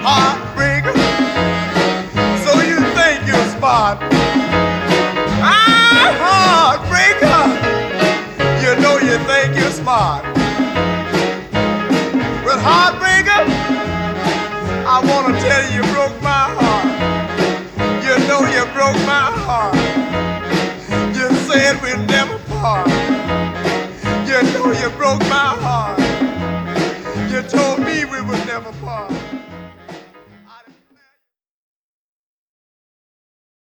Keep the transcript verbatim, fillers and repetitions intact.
heartbreaker. So you think you're smart. Ah, heartbreaker. You know you think you're smart. But heartbreaker, I wanna tell you, you broke my heart. You know you broke my heart. You said we'd never part. You know you broke my heart. You told me we would never part.